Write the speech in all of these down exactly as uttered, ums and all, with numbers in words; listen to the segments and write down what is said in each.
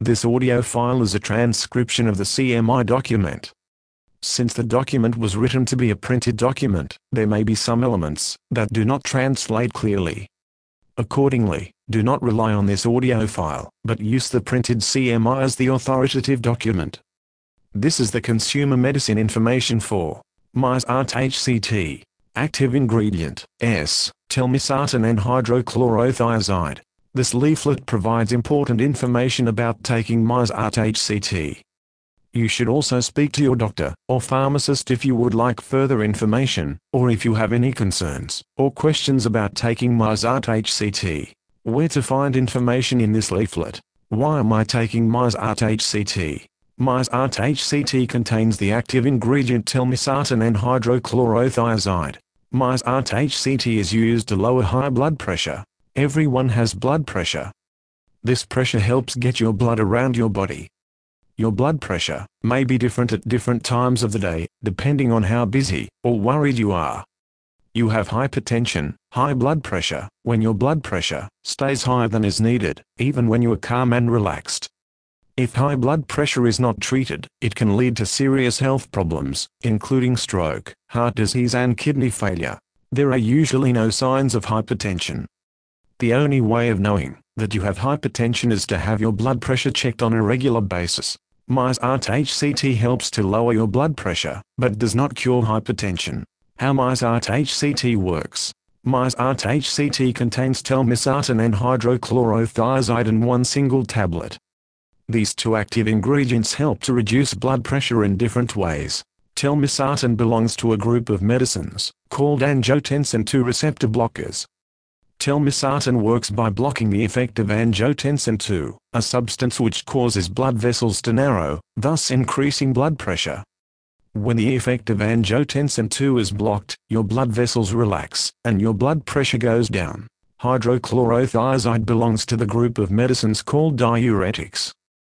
This audio file is a transcription of the C M I document. Since the document was written to be a printed document, there may be some elements that do not translate clearly. Accordingly, do not rely on this audio file, but use the printed C M I as the authoritative document. This is the consumer medicine information for MySart H C T. Active ingredient, S, telmisartan and hydrochlorothiazide. This leaflet provides important information about taking MySart H C T. You should also speak to your doctor or pharmacist if you would like further information, or if you have any concerns or questions about taking MySart H C T. Where to find information in this leaflet? Why am I taking MySart H C T? MySart H C T contains the active ingredient telmisartan and hydrochlorothiazide. MySart H C T is used to lower high blood pressure. Everyone has blood pressure. This pressure helps get your blood around your body. Your blood pressure may be different at different times of the day, depending on how busy or worried you are. You have hypertension, high blood pressure, when your blood pressure stays higher than is needed, even when you are calm and relaxed. If high blood pressure is not treated, it can lead to serious health problems, including stroke, heart disease and kidney failure. There are usually no signs of hypertension. The only way of knowing that you have hypertension is to have your blood pressure checked on a regular basis. MySart H C T helps to lower your blood pressure, but does not cure hypertension. How MySart H C T works. MySart H C T contains telmisartan and hydrochlorothiazide in one single tablet. These two active ingredients help to reduce blood pressure in different ways. Telmisartan belongs to a group of medicines called angiotensin two receptor blockers. Telmisartan works by blocking the effect of angiotensin two, a substance which causes blood vessels to narrow, thus increasing blood pressure. When the effect of angiotensin two is blocked, your blood vessels relax, and your blood pressure goes down. Hydrochlorothiazide belongs to the group of medicines called diuretics.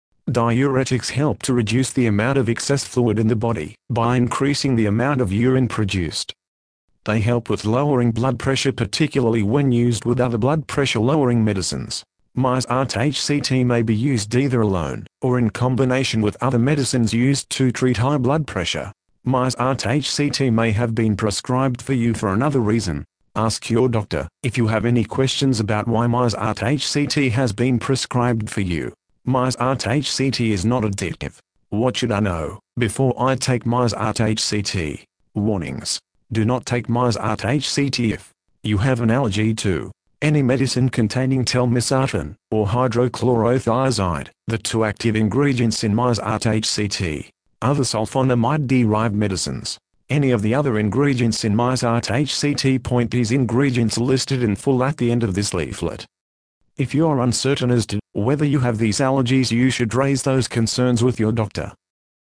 Diuretics help to reduce the amount of excess fluid in the body by increasing the amount of urine produced. They help with lowering blood pressure, particularly when used with other blood pressure lowering medicines. MySart H C T may be used either alone or in combination with other medicines used to treat high blood pressure. MySart H C T may have been prescribed for you for another reason. Ask your doctor if you have any questions about why MySart H C T has been prescribed for you. MySart H C T is not addictive. What should I know before I take MySart H C T? Warnings. Do not take MySart H C T if you have an allergy to any medicine containing telmisartan or hydrochlorothiazide, the two active ingredients in MySart H C T, other sulfonamide-derived medicines, any of the other ingredients in MySart H C T. Point these ingredients listed in full at the end of this leaflet. If you are uncertain as to whether you have these allergies, you should raise those concerns with your doctor.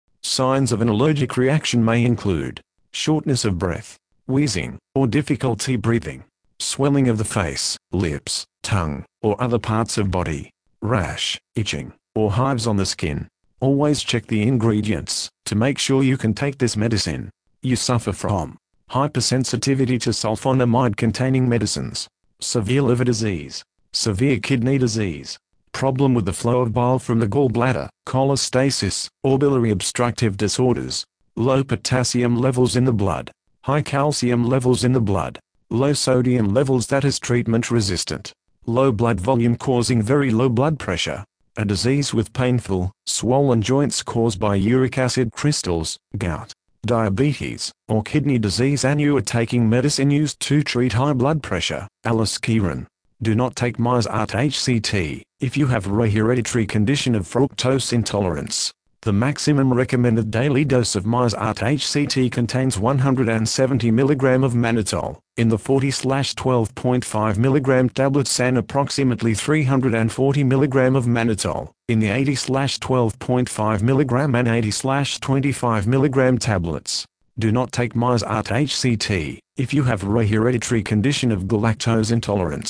Signs of an allergic reaction may include shortness of breath, wheezing, or difficulty breathing, swelling of the face, lips, tongue, or other parts of body, rash, itching, or hives on the skin. Always check the ingredients to make sure you can take this medicine. You suffer from hypersensitivity to sulfonamide-containing medicines, severe liver disease, severe kidney disease, problem with the flow of bile from the gallbladder, cholestasis, or biliary obstructive disorders, low potassium levels in the blood, high calcium levels in the blood, low sodium levels, that is treatment resistant, low blood volume causing very low blood pressure, a disease with painful, swollen joints caused by uric acid crystals, gout, diabetes, or kidney disease, and you are taking medicine used to treat high blood pressure, aliskiren. Do not take MySart H C T if you have a hereditary condition of fructose intolerance. The maximum recommended daily dose of MySart H C T contains one hundred seventy milligrams of mannitol in the forty to twelve point five milligram tablets and approximately three hundred forty milligrams of mannitol in the eighty to twelve point five milligram and eighty to twenty-five milligram tablets. Do not take MySart H C T if you have a hereditary condition of galactose intolerance.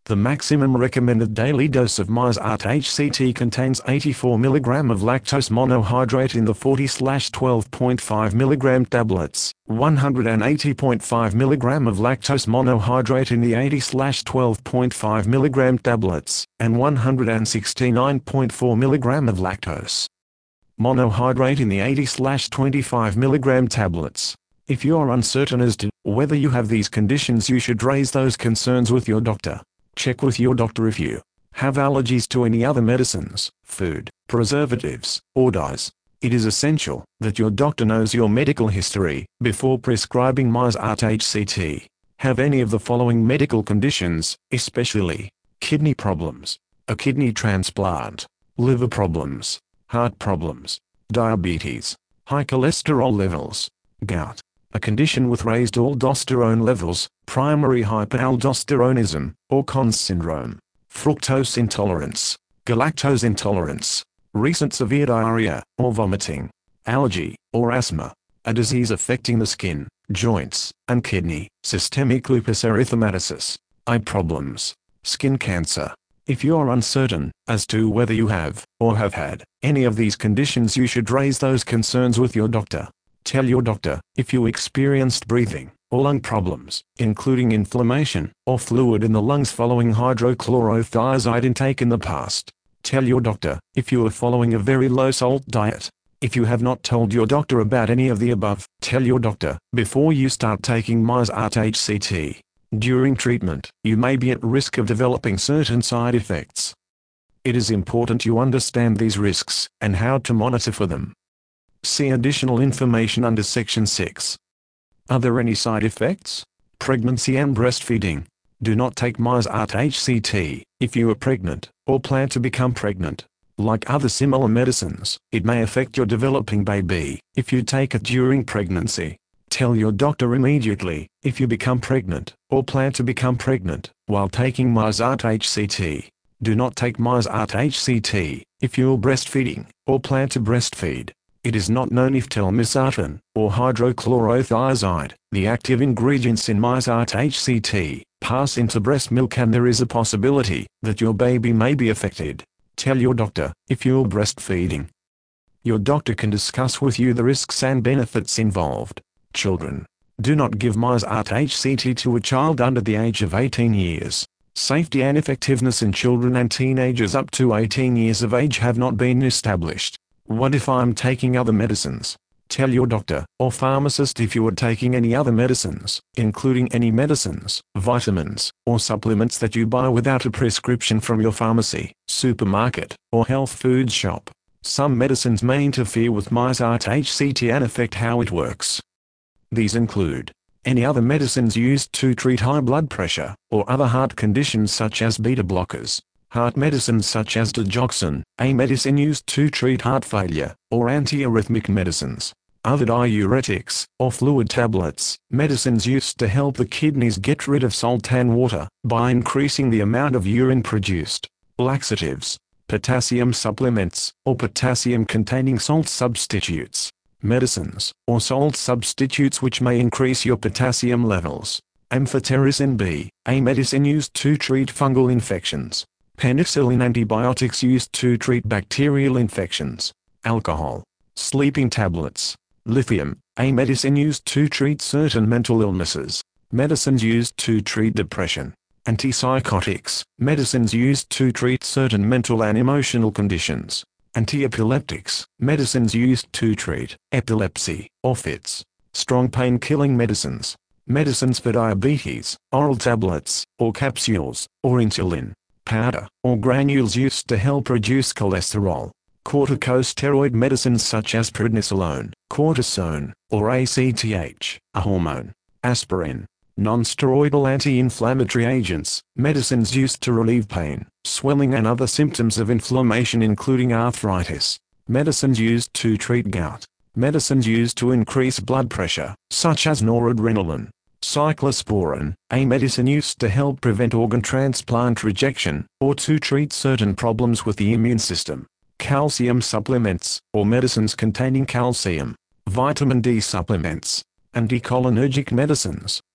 The maximum recommended daily dose of Mizart H C T contains eighty-four milligrams of lactose monohydrate in the forty to twelve point five milligram tablets, one hundred eighty point five milligrams of lactose monohydrate in the eighty to twelve point five milligram tablets, and one hundred sixty-nine point four milligrams of lactose monohydrate in the eighty to twenty-five milligram tablets. If you are uncertain as to whether you have these conditions, you should raise those concerns with your doctor. Check with your doctor if you have allergies to any other medicines, food, preservatives, or dyes. It is essential that your doctor knows your medical history before prescribing Mizart H C T. Have any of the following medical conditions, especially kidney problems, a kidney transplant, liver problems, heart problems, diabetes, high cholesterol levels, gout, a condition with raised aldosterone levels, primary hyperaldosteronism, or Conn's syndrome, fructose intolerance, galactose intolerance, recent severe diarrhea or vomiting, allergy or asthma, a disease affecting the skin, joints, and kidney, systemic lupus erythematosus, eye problems, skin cancer. If you are uncertain as to whether you have or have had any of these conditions, you should raise those concerns with your doctor. Tell your doctor if you experienced breathing or lung problems, including inflammation or fluid in the lungs following hydrochlorothiazide intake in the past. Tell your doctor if you are following a very low-salt diet. If you have not told your doctor about any of the above, tell your doctor before you start taking Mizart H C T. During treatment, you may be at risk of developing certain side effects. It is important you understand these risks and how to monitor for them. See additional information under Section six. Are there any side effects? Pregnancy and breastfeeding. Do not take Mizart H C T if you are pregnant or plan to become pregnant. Like other similar medicines, it may affect your developing baby if you take it during pregnancy. Tell your doctor immediately if you become pregnant or plan to become pregnant while taking Mizart H C T. Do not take Mizart H C T if you are breastfeeding or plan to breastfeed. It is not known if telmisartan or hydrochlorothiazide, the active ingredients in Mizart H C T, pass into breast milk, and there is a possibility that your baby may be affected. Tell your doctor if you are breastfeeding. Your doctor can discuss with you the risks and benefits involved. Children. Do not give Mizart H C T to a child under the age of eighteen years. Safety and effectiveness in children and teenagers up to eighteen years of age have not been established. What if I'm taking other medicines? Tell your doctor or pharmacist if you are taking any other medicines, including any medicines, vitamins, or supplements that you buy without a prescription from your pharmacy, supermarket, or health food shop. Some medicines may interfere with Mizart H C T and affect how it works. These include any other medicines used to treat high blood pressure or other heart conditions such as beta blockers, heart medicines such as digoxin, a medicine used to treat heart failure, or antiarrhythmic medicines, other diuretics, or fluid tablets, medicines used to help the kidneys get rid of salt and water by increasing the amount of urine produced, laxatives, potassium supplements, or potassium-containing salt substitutes, medicines, or salt substitutes which may increase your potassium levels, amphotericin B, a medicine used to treat fungal infections, penicillin, antibiotics used to treat bacterial infections, alcohol, sleeping tablets, lithium, a medicine used to treat certain mental illnesses, medicines used to treat depression, antipsychotics, medicines used to treat certain mental and emotional conditions, antiepileptics, medicines used to treat epilepsy or fits, strong pain-killing medicines, medicines for diabetes, oral tablets, or capsules, or insulin, powder, or granules used to help reduce cholesterol, corticosteroid medicines such as prednisolone, cortisone, or A C T H, a hormone, aspirin, non-steroidal anti-inflammatory agents, medicines used to relieve pain, swelling and other symptoms of inflammation including arthritis, medicines used to treat gout, medicines used to increase blood pressure, such as noradrenaline, cyclosporin, a medicine used to help prevent organ transplant rejection, or to treat certain problems with the immune system, calcium supplements, or medicines containing calcium, vitamin D supplements, anticholinergic medicines,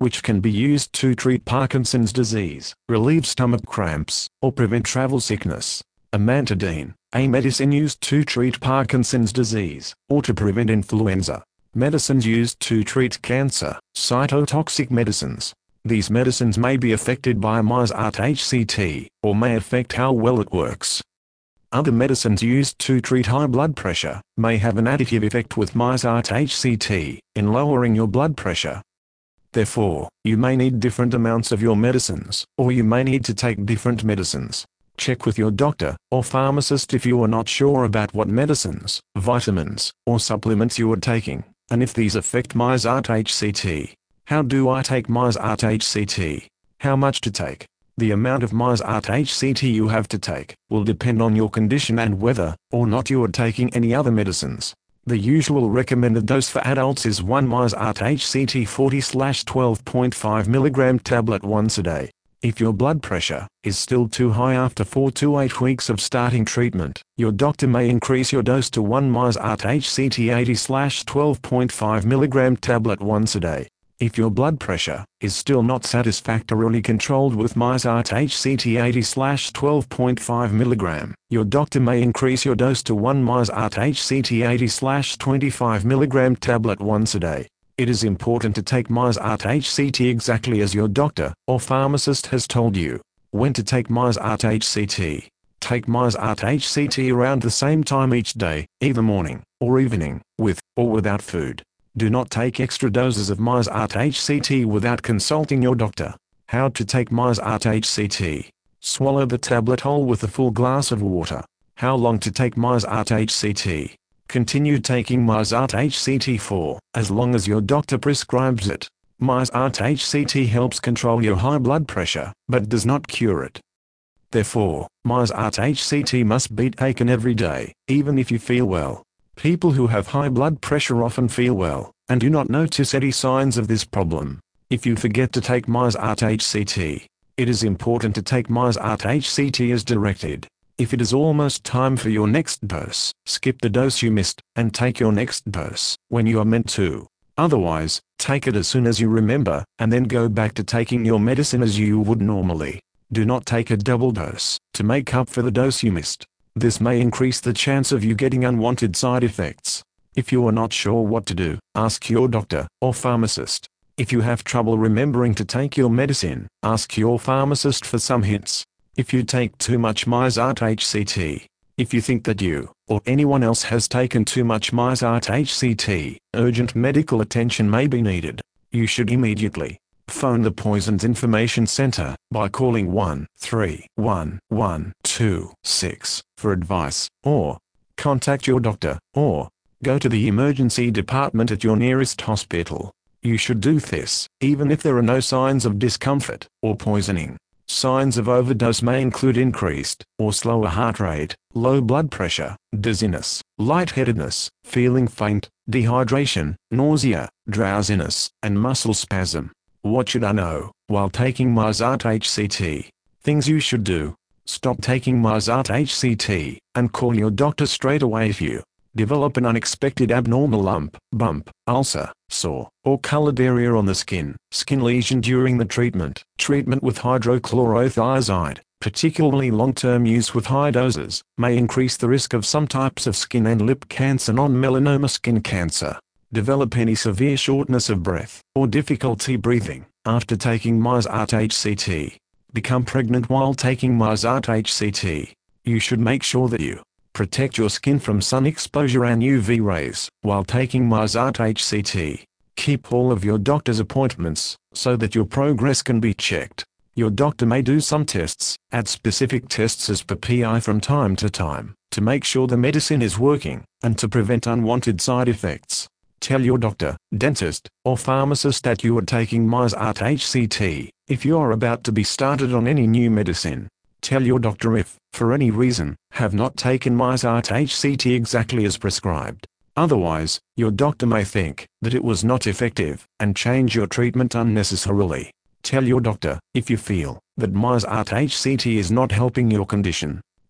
which can be used to treat Parkinson's disease, relieve stomach cramps, or prevent travel sickness. Amantadine, a medicine used to treat Parkinson's disease, or to prevent influenza. Medicines used to treat cancer, cytotoxic medicines. These medicines may be affected by MyZart-H C T, or may affect how well it works. Other medicines used to treat high blood pressure may have an additive effect with MyZart-H C T in lowering your blood pressure. Therefore, you may need different amounts of your medicines, or you may need to take different medicines. Check with your doctor or pharmacist if you are not sure about what medicines, vitamins, or supplements you are taking, and if these affect MyZart-H C T. How do I take MyZart-H C T? How much to take? The amount of MyZart-H C T you have to take will depend on your condition and whether or not you are taking any other medicines. The usual recommended dose for adults is one MyZart-H C T forty to twelve point five milligram tablet once a day. If your blood pressure is still too high after four to eight weeks of starting treatment, your doctor may increase your dose to one MyZart-H C T eighty to twelve point five milligram tablet once a day. If your blood pressure is still not satisfactorily controlled with MyZart-H C T eighty to twelve point five milligram, your doctor may increase your dose to one MyZart-H C T eighty to twenty-five milligram tablet once a day. It is important to take MyZart-H C T exactly as your doctor or pharmacist has told you. When to take MyZart-H C T? Take MyZart-H C T around the same time each day, either morning or evening, with or without food. Do not take extra doses of MyZart-H C T without consulting your doctor. How to take MyZart-H C T? Swallow the tablet whole with a full glass of water. How long to take MyZart-H C T? Continue taking MyZart-H C T for as long as your doctor prescribes it. MyZart-H C T helps control your high blood pressure, but does not cure it. Therefore, MyZart-H C T must be taken every day, even if you feel well. People who have high blood pressure often feel well, and do not notice any signs of this problem. If you forget to take MyZart-H C T, it is important to take MyZart-H C T as directed. If it is almost time for your next dose, skip the dose you missed, and take your next dose when you are meant to. Otherwise, take it as soon as you remember, and then go back to taking your medicine as you would normally. Do not take a double dose to make up for the dose you missed. This may increase the chance of you getting unwanted side effects. If you are not sure what to do, ask your doctor or pharmacist. If you have trouble remembering to take your medicine, ask your pharmacist for some hints. If you take too much MyZart-H C T, if you think that you or anyone else has taken too much MyZart-H C T, urgent medical attention may be needed. You should immediately phone the Poisons Information Center by calling one three one one two six for advice, or contact your doctor, or go to the emergency department at your nearest hospital. You should do this even if there are no signs of discomfort or poisoning. Signs of overdose may include increased or slower heart rate, low blood pressure, dizziness, lightheadedness, feeling faint, dehydration, nausea, drowsiness, and muscle spasm. What should I know while taking MyZart-H C T? Things you should do. Stop taking MyZart-H C T and call your doctor straight away if you develop an unexpected abnormal lump, bump, ulcer, sore, or colored area on the skin, skin lesion during the treatment. Treatment with hydrochlorothiazide, particularly long-term use with high doses, may increase the risk of some types of skin and lip cancer, non-melanoma skin cancer. Develop any severe shortness of breath or difficulty breathing after taking MyZart-H C T. Become pregnant while taking MyZart-H C T. You should make sure that you protect your skin from sun exposure and U V rays while taking MyZart-H C T. Keep all of your doctor's appointments so that your progress can be checked. Your doctor may do some tests, add specific tests as per P I from time to time, to make sure the medicine is working and to prevent unwanted side effects. Tell your doctor, dentist, or pharmacist that you are taking MyZart-H C T if you are about to be started on any new medicine. Tell your doctor if, for any reason, have not taken MyZart-H C T exactly as prescribed. Otherwise, your doctor may think that it was not effective and change your treatment unnecessarily. Tell your doctor if you feel that MyZart-H C T is not helping your condition.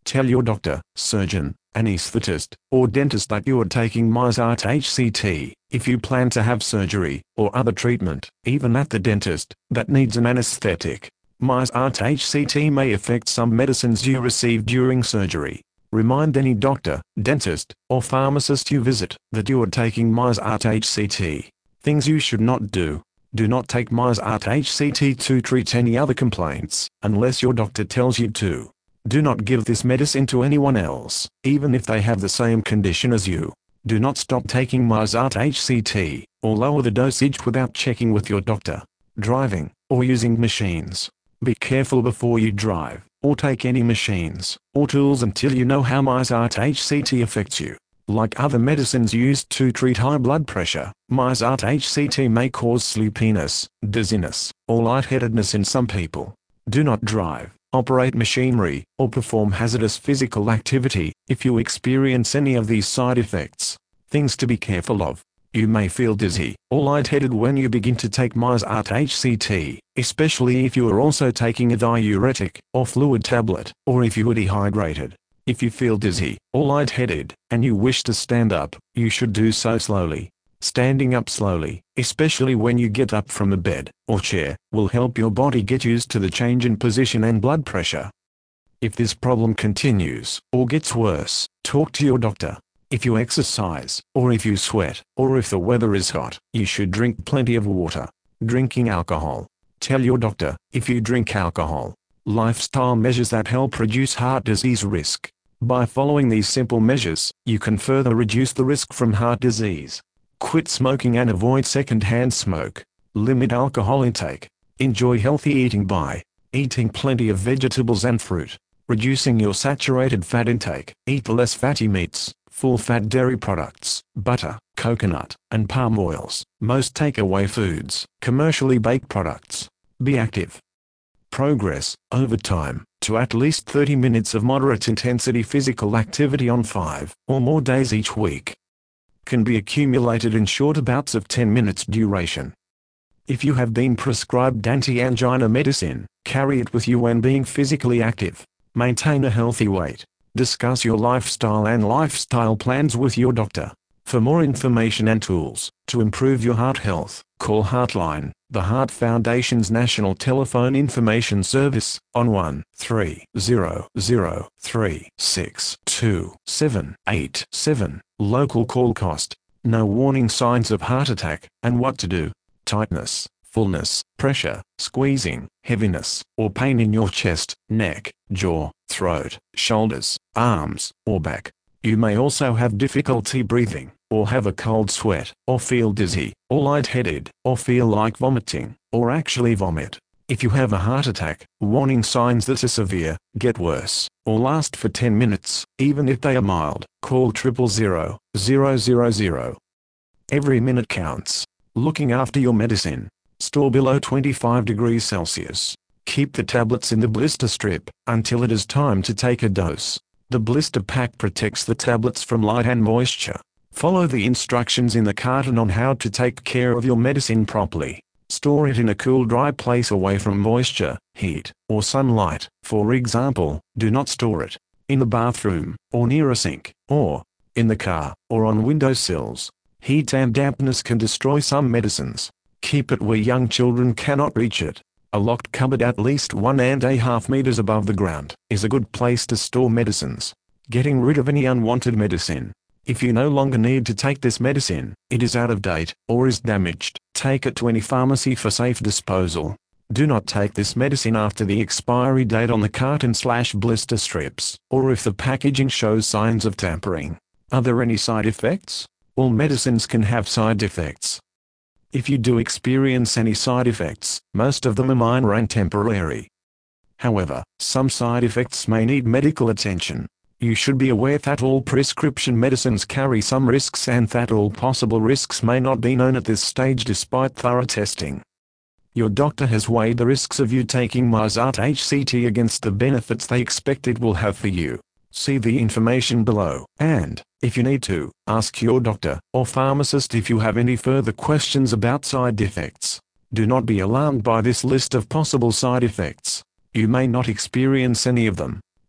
Tell your doctor, surgeon, anesthetist, or dentist that you are taking Mizart H C T. If you plan to have surgery, or other treatment, even at the dentist, that needs an anesthetic, Mizart H C T may affect some medicines you receive during surgery. Remind any doctor, dentist, or pharmacist you visit that you are taking Mizart H C T. Things you should not do. Do not take Mizart H C T to treat any other complaints, unless your doctor tells you to. Do not give this medicine to anyone else, even if they have the same condition as you. Do not stop taking Mizart H C T, or lower the dosage without checking with your doctor. Driving, or using machines. Be careful before you drive, or take any machines, or tools until you know how Mizart H C T affects you. Like other medicines used to treat high blood pressure, Mizart H C T may cause sleepiness, dizziness, or lightheadedness in some people. Do not drive, operate machinery, or perform hazardous physical activity if you experience any of these side effects. Things to be careful of. You may feel dizzy or lightheaded when you begin to take Mizart H C T, especially if you are also taking a diuretic or fluid tablet, or if you are dehydrated. If you feel dizzy or lightheaded, and you wish to stand up, you should do so slowly. Standing up slowly, especially when you get up from a bed or chair, will help your body get used to the change in position and blood pressure. If this problem continues or gets worse, talk to your doctor. If you exercise, or if you sweat, or if the weather is hot, you should drink plenty of water. Drinking alcohol. Tell your doctor if you drink alcohol. Lifestyle measures that help reduce heart disease risk. By following these simple measures, you can further reduce the risk from heart disease. Quit smoking and avoid second-hand smoke. Limit alcohol intake. Enjoy healthy eating by eating plenty of vegetables and fruit. Reducing your saturated fat intake. Eat less fatty meats, full-fat dairy products, butter, coconut, and palm oils. Most takeaway foods, commercially baked products. Be active. Progress, over time, to at least thirty minutes of moderate intensity physical activity on five or more days each week. Can be accumulated in short bouts of ten minutes duration. If you have been prescribed anti-angina medicine, carry it with you when being physically active. Maintain a healthy weight. Discuss your lifestyle and lifestyle plans with your doctor. For more information and tools to improve your heart health, call Heartline, the Heart Foundation's national telephone information service, on one three zero zero three six two seven eight seven. Local call cost. No warning signs of heart attack, and what to do. Tightness, fullness, pressure, squeezing, heaviness, or pain in your chest, neck, jaw, throat, shoulders, arms, or back. You may also have difficulty breathing, or have a cold sweat, or feel dizzy, or lightheaded, or feel like vomiting, or actually vomit. If you have a heart attack, warning signs that are severe, get worse, or last for ten minutes, even if they are mild, call triple zero, zero zero zero. Every minute counts. Looking after your medicine. Store below twenty-five degrees Celsius. Keep the tablets in the blister strip until it is time to take a dose. The blister pack protects the tablets from light and moisture. Follow the instructions in the carton on how to take care of your medicine properly. Store it in a cool, dry place away from moisture, heat, or sunlight. For example, do not store it in the bathroom, or near a sink, or in the car, or on windowsills. Heat and dampness can destroy some medicines. Keep it where young children cannot reach it. A locked cupboard at least one and a half meters above the ground is a good place to store medicines. Getting rid of any unwanted medicine. If you no longer need to take this medicine, it is out of date, or is damaged, take it to any pharmacy for safe disposal. Do not take this medicine after the expiry date on the carton slash blister strips, or if the packaging shows signs of tampering. Are there any side effects? All medicines can have side effects. If you do experience any side effects, most of them are minor and temporary. However, some side effects may need medical attention. You should be aware that all prescription medicines carry some risks and that all possible risks may not be known at this stage despite thorough testing. Your doctor has weighed the risks of you taking Mizart H C T against the benefits they expect it will have for you. See the information below, and, if you need to, ask your doctor or pharmacist if you have any further questions about side effects. Do not be alarmed by this list of possible side effects. You may not experience any of them.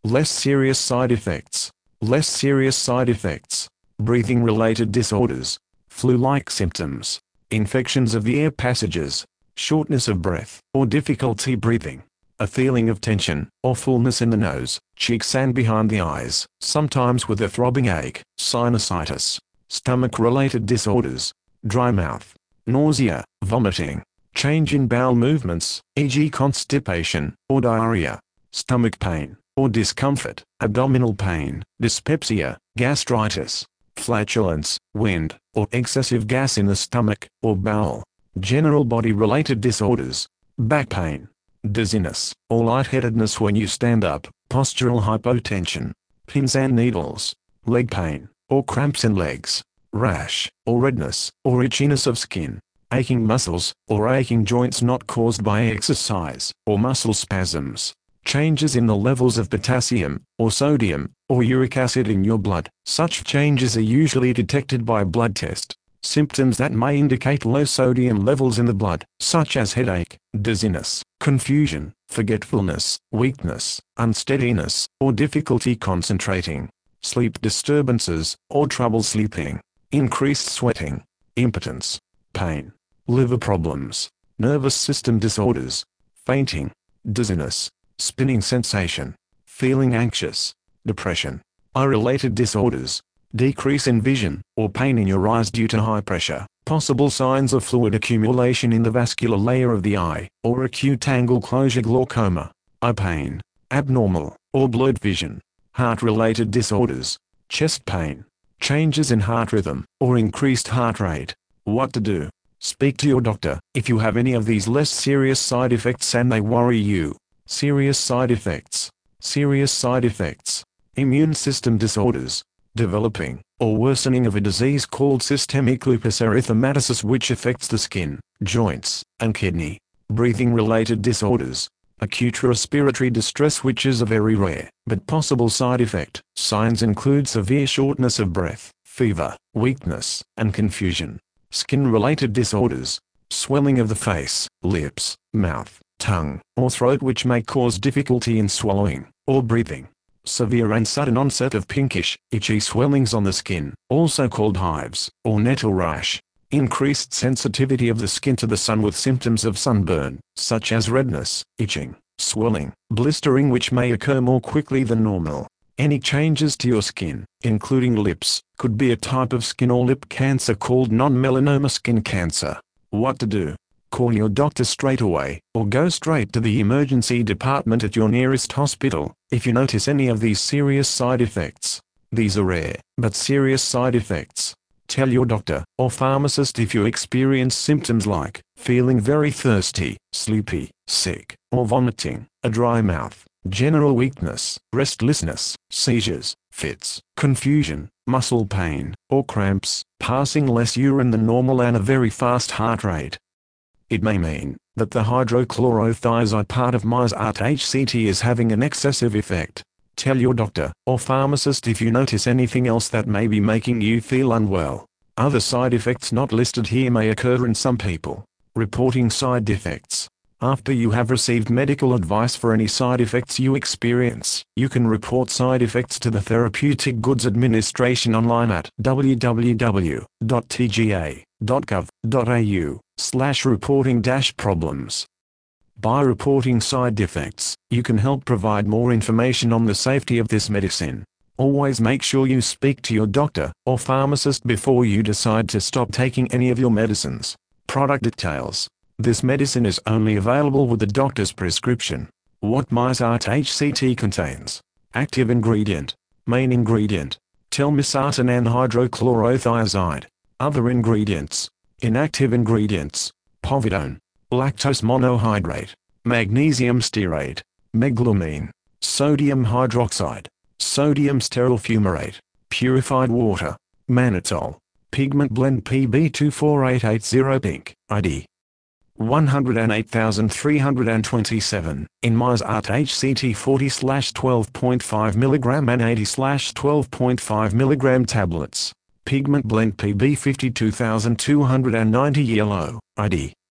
Less serious side effects. Less serious side effects. Breathing-related disorders. Flu-like symptoms. Infections of the air passages. Shortness of breath or difficulty breathing. A feeling of tension or fullness in the nose, cheeks and behind the eyes, sometimes with a throbbing ache. Sinusitis. Stomach-related disorders. Dry mouth. Nausea, vomiting. Change in bowel movements, for example constipation or diarrhea. Stomach pain or discomfort, abdominal pain, dyspepsia, gastritis. Flatulence, wind, or excessive gas in the stomach or bowel. General body-related disorders. Back pain. Dizziness or lightheadedness when you stand up. Postural hypotension. Pins and needles. Leg pain or cramps in legs. Rash or redness or itchiness of skin. Aching muscles or aching joints not caused by exercise or muscle spasms. Changes in the levels of potassium, or sodium, or uric acid in your blood. Such changes are usually detected by blood test. Symptoms that may indicate low sodium levels in the blood, such as headache, dizziness, confusion, forgetfulness, weakness, unsteadiness, or difficulty concentrating. Sleep disturbances, or trouble sleeping. Increased sweating. Impotence. Pain. Liver problems. Nervous system disorders. Fainting. Dizziness. Spinning sensation. Feeling anxious. Depression. Eye-related disorders. Decrease in vision, or pain in your eyes due to high pressure. Possible signs of fluid accumulation in the vascular layer of the eye, or acute angle closure glaucoma. Eye pain. Abnormal, or blurred vision. Heart-related disorders. Chest pain. Changes in heart rhythm, or increased heart rate. What to do? Speak to your doctor if you have any of these less serious side effects and they worry you. Serious side effects. Serious side effects. Immune system disorders. Developing, or worsening of a disease called systemic lupus erythematosus which affects the skin, joints, and kidney. Breathing-related disorders. Acute respiratory distress which is a very rare, but possible side effect. Signs include severe shortness of breath, fever, weakness, and confusion. Skin-related disorders. Swelling of the face, lips, mouth, tongue, or throat which may cause difficulty in swallowing, or breathing. Severe and sudden onset of pinkish, itchy swellings on the skin, also called hives, or nettle rash. Increased sensitivity of the skin to the sun with symptoms of sunburn, such as redness, itching, swelling, blistering which may occur more quickly than normal. Any changes to your skin, including lips, could be a type of skin or lip cancer called non-melanoma skin cancer. What to do? Call your doctor straight away, or go straight to the emergency department at your nearest hospital, if you notice any of these serious side effects. These are rare, but serious side effects. Tell your doctor, or pharmacist if you experience symptoms like, feeling very thirsty, sleepy, sick, or vomiting, a dry mouth, general weakness, restlessness, seizures, fits, confusion, muscle pain, or cramps, passing less urine than normal and a very fast heart rate. It may mean that the hydrochlorothiazide part of Mizart H C T is having an excessive effect. Tell your doctor or pharmacist if you notice anything else that may be making you feel unwell. Other side effects not listed here may occur in some people. Reporting side effects. After you have received medical advice for any side effects you experience, you can report side effects to the Therapeutic Goods Administration online at w w w dot t g a dot gov dot a u slash reporting dash problems. By reporting side effects, you can help provide more information on the safety of this medicine. Always make sure you speak to your doctor or pharmacist before you decide to stop taking any of your medicines. Product details. This medicine is only available with the doctor's prescription. What Mizart H C T contains. Active ingredient. Main ingredient. Telmisartan anhydrochlorothiazide. Other ingredients. Inactive ingredients. Povidone. Lactose monohydrate. Magnesium stearate. Meglumine. Sodium hydroxide. Sodium stearyl fumarate. Purified water. Mannitol. Pigment blend P B two four eight eight zero Pink, I D one hundred eight thousand three hundred twenty-seven, in Mizart H C T forty slash twelve point five milligram and eighty slash twelve point five milligram tablets. Pigment blend P B five two thousand two hundred ninety Yellow, I D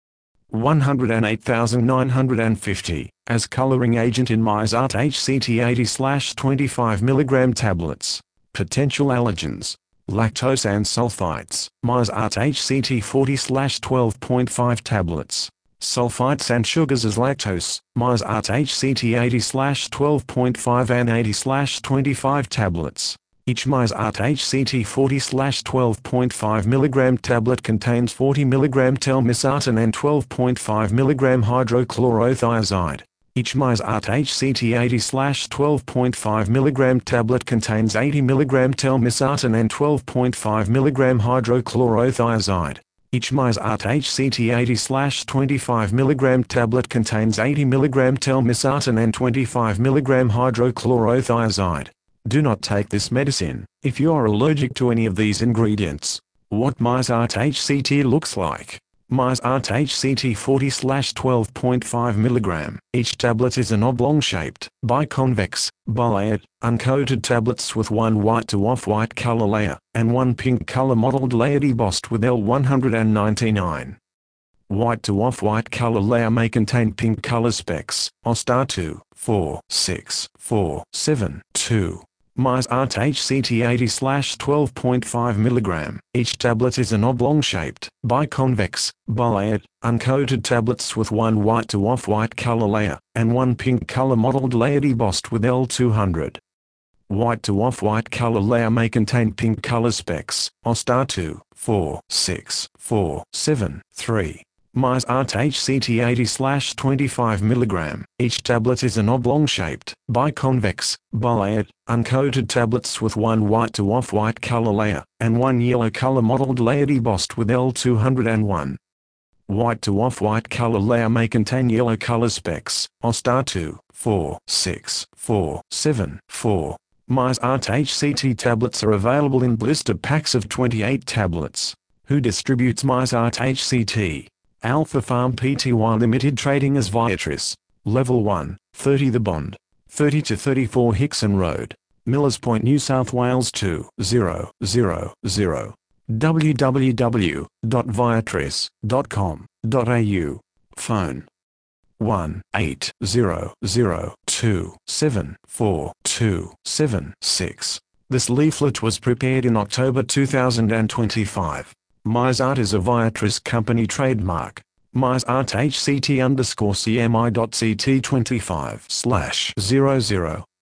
one hundred eight thousand nine hundred fifty, as coloring agent in Mizart H C T eighty twenty-five milligram tablets. Potential allergens: lactose and sulfites, Mizart H C T forty twelve point five tablets. Sulfites and sugars as lactose, Mizart H C T eighty twelve point five and eighty twenty-five tablets. Each Mizart H C T forty twelve point five milligram tablet contains forty milligram telmisartan and twelve point five milligram hydrochlorothiazide. Each Mizart H C T eighty twelve point five milligram tablet contains eighty milligram telmisartan and twelve point five milligram hydrochlorothiazide. Each Mizart H C T eighty twenty-five milligram tablet contains eighty milligram telmisartan and twenty-five milligram hydrochlorothiazide. Do not take this medicine if you are allergic to any of these ingredients. What Mizart H C T looks like. Mizart H C T forty twelve point five milligram. Each tablet is an oblong-shaped, biconvex, bilayered, uncoated tablets with one white to off-white color layer, and one pink color mottled layer embossed with L one ninety-nine. White to off-white color layer may contain pink color specks, O star two, four, six, four, seven, two. Mizart H C T eighty twelve point five milligram. Each tablet is an oblong-shaped, biconvex, bilayered, uncoated tablets with one white to off-white color layer, and one pink color mottled layer embossed with L two hundred. White to off-white color layer may contain pink color specks, O star two, four, six, four, seven, three. Mizart H C T eighty twenty-five milligram. Each tablet is an oblong-shaped, biconvex, bilayered, uncoated tablets with one white to off-white color layer, and one yellow color mottled layer embossed with L two hundred one. White to off-white color layer may contain yellow color specks, O star two, four, six, four, seven, four. Mizart H C T tablets are available in blister packs of twenty-eight tablets. Who distributes Mizart H C T? Alpha Pharm Pty Limited, trading as Viatris. Level one, thirty The Bond, thirty to thirty-four Hickson Road, Millers Point, New South Wales two zero zero zero. w w w dot viatris dot com dot a u. Phone one eight zero zero two seven four two seven six. This leaflet was prepared in October two thousand twenty-five. Mizart is a Viatris company trademark. Mizart H C T underscore C M I dot C T twenty-five slash zero zero.